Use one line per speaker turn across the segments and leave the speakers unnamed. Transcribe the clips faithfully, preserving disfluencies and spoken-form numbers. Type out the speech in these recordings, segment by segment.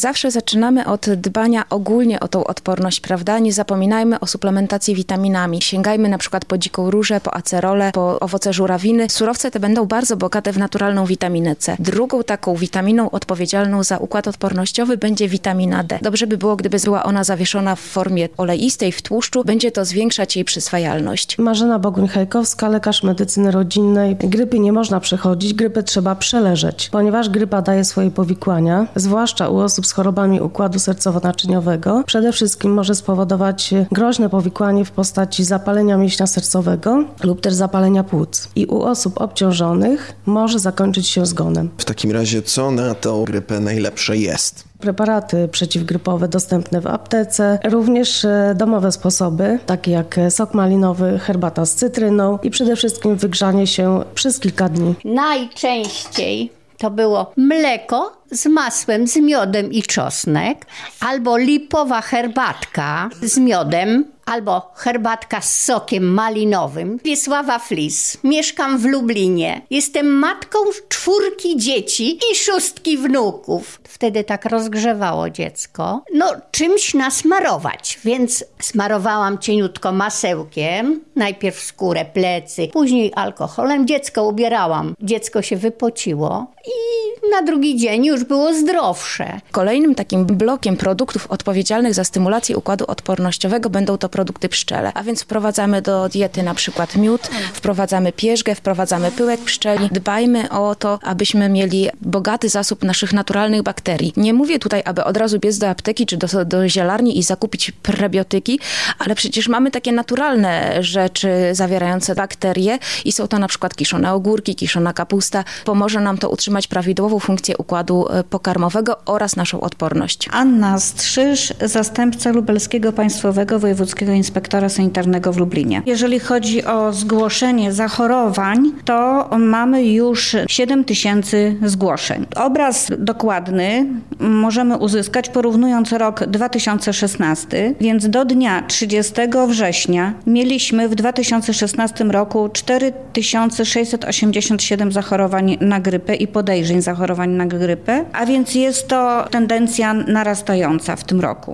Zawsze zaczynamy od dbania ogólnie o tą odporność, prawda? Nie zapominajmy o suplementacji witaminami. Sięgajmy na przykład po dziką różę, po acerolę, po owoce żurawiny. Surowce te będą bardzo bogate w naturalną witaminę C. Drugą taką witaminą odpowiedzialną za układ odpornościowy będzie witamina D. Dobrze by było, gdyby była ona zawieszona w formie oleistej, w tłuszczu. Będzie to zwiększać jej przyswajalność.
Marzena Boguń-Hajkowska, lekarz medycyny rodzinnej. Grypy nie można przechodzić, grypę trzeba przeleżeć, ponieważ grypa daje swoje powikłania, zwłaszcza u osób z chorobami układu sercowo-naczyniowego. Przede wszystkim może spowodować groźne powikłanie w postaci zapalenia mięśnia sercowego lub też zapalenia płuc. I u osób obciążonych może zakończyć się zgonem.
W takim razie co na tą grypę najlepsze jest?
Preparaty przeciwgrypowe dostępne w aptece, również domowe sposoby, takie jak sok malinowy, herbata z cytryną i przede wszystkim wygrzanie się przez kilka dni.
Najczęściej to było mleko z masłem, z miodem i czosnek, albo lipowa herbatka z miodem, albo herbatka z sokiem malinowym. Wiesława Flis. Mieszkam w Lublinie. Jestem matką czwórki dzieci i szóstki wnuków. Wtedy tak rozgrzewało dziecko. No, czymś nasmarować, więc smarowałam cieniutko masełkiem. Najpierw skórę, plecy, później alkoholem. Dziecko ubierałam. Dziecko się wypociło i na drugi dzień już było zdrowsze.
Kolejnym takim blokiem produktów odpowiedzialnych za stymulację układu odpornościowego będą to produkty pszczele. A więc wprowadzamy do diety na przykład miód, wprowadzamy pierzgę, wprowadzamy pyłek pszczeli. Dbajmy o to, abyśmy mieli bogaty zasób naszych naturalnych bakterii. Nie mówię tutaj, aby od razu biec do apteki czy do, do zielarni i zakupić prebiotyki, ale przecież mamy takie naturalne rzeczy zawierające bakterie i są to na przykład kiszone ogórki, kiszona kapusta. Pomoże nam to utrzymać prawidłową funkcję układu pokarmowego oraz naszą odporność.
Anna Strzyż, zastępca Lubelskiego Państwowego Wojewódzkiego Inspektora Sanitarnego w Lublinie. Jeżeli chodzi o zgłoszenie zachorowań, to mamy już siedem tysięcy zgłoszeń. Obraz dokładny możemy uzyskać porównując rok dwa tysiące szesnasty, więc do dnia trzydziestego września mieliśmy w dwa tysiące szesnastym roku cztery tysiące sześćset osiemdziesiąt siedem zachorowań na grypę i podejrzeń zachorowań na grypę, a więc jest to tendencja narastająca w tym roku.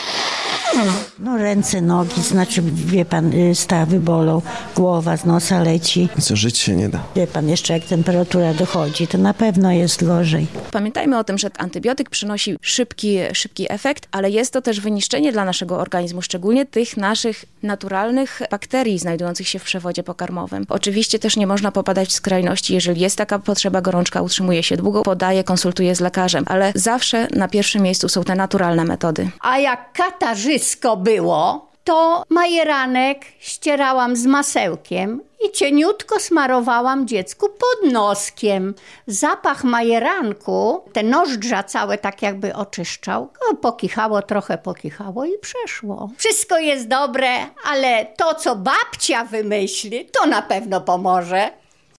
No ręce, nogi, znaczy wie pan, stawy bolą, głowa z nosa leci.
Co, żyć się nie da.
Wie pan, jeszcze jak temperatura dochodzi, to na pewno jest gorzej.
Pamiętajmy o tym, że antybiotyk przynosi szybki, szybki efekt, ale jest to też wyniszczenie dla naszego organizmu, szczególnie tych naszych naturalnych bakterii znajdujących się w przewodzie pokarmowym. Oczywiście też nie można popadać w skrajności. Jeżeli jest taka potrzeba, gorączka utrzymuje się długo, podaje, konsultuje z lekarzem, ale zawsze na pierwszym miejscu są te naturalne metody.
A jak katarzysko było, to majeranek ścierałam z masełkiem i cieniutko smarowałam dziecku pod noskiem. Zapach majeranku, te nozdrza całe tak jakby oczyszczał. No, pokichało, trochę pokichało i przeszło. Wszystko jest dobre, ale to, co babcia wymyśli, to na pewno pomoże.